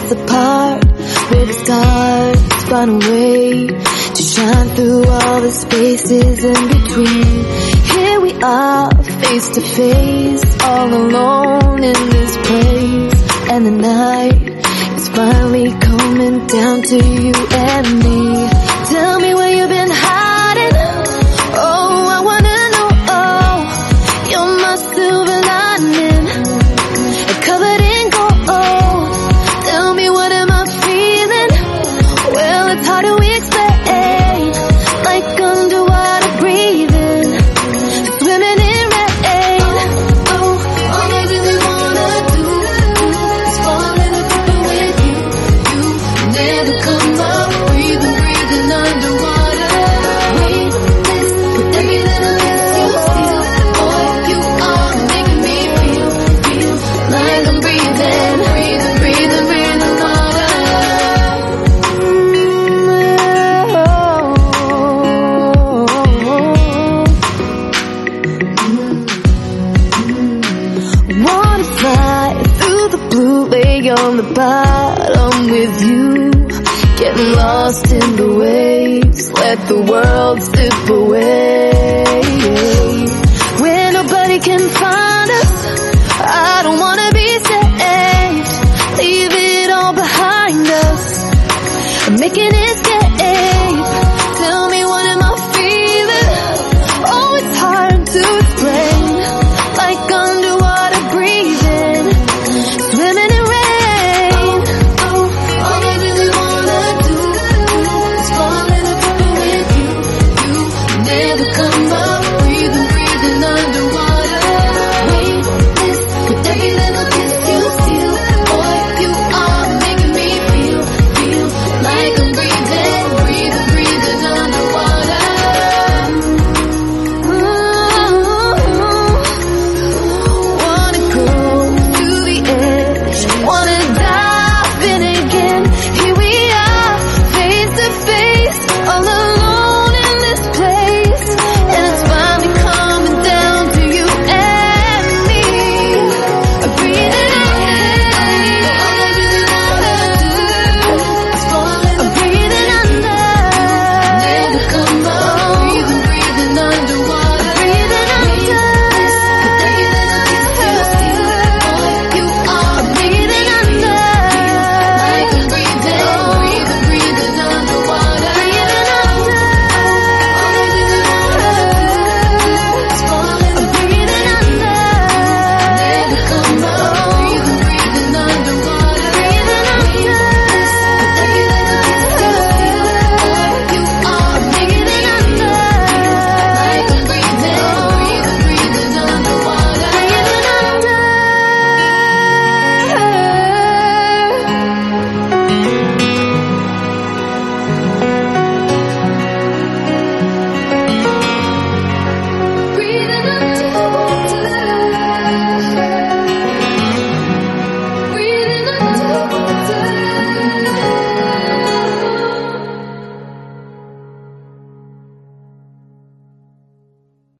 miles apart, where the stars find a way to shine through all the spaces in between. Here we are, face to face, all alone in this place, and the night is finally coming down to you and me. Tell me where you've been hiding. Oh, I wanna know. Oh, you're my silver lining, covered in gold. Tell me, what am I feeling? Well, it's hard to explain. Like underwater breathing, swimming in rain. Oh, all I really wanna do is fall in love with you. You never come up, breathing underwater. Weightless with every little kiss you feel. Boy, you are making me feel like I'm breathing water. Wanna fly through the blue, lay on the bottom with you, getting lost in the waves, let the world slip away. Where nobody can find us, I don't wanna be saved. Leave it all behind us, making it